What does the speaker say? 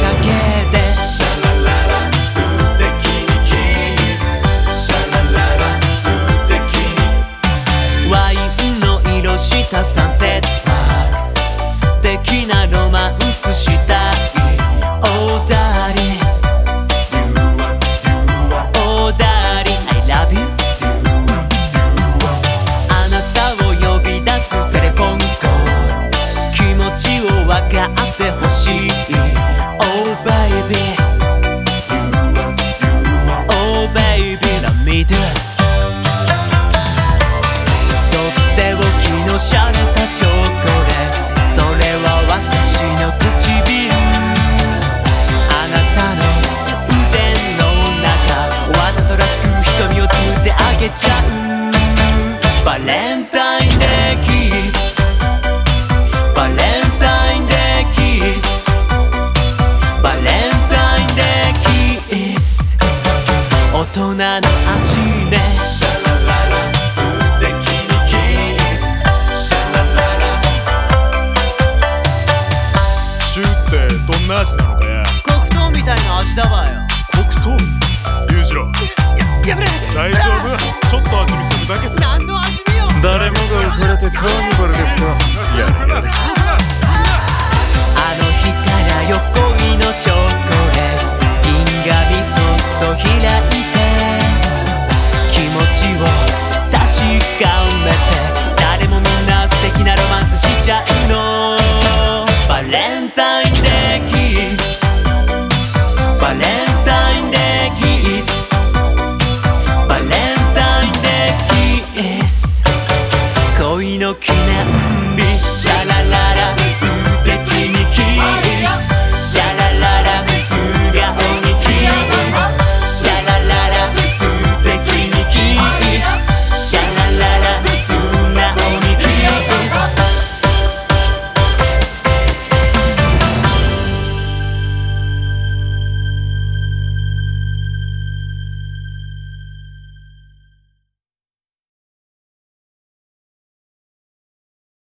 けでシャラララ素敵にキスシャラララ素敵にワインの色したサンセット素敵なロマンスしたい Oh darling Oh darling I love you あなたを呼び出すテレフォンコール気持ちを分かってほしい Oh baby Oh baby let me do とっておきのシャレたチョコレートそれは私の唇あなたの腕の中わざとらしく瞳をつむってあげちゃうバレンタインデーキスバレンタインデーキスバレンタインデーキス大人の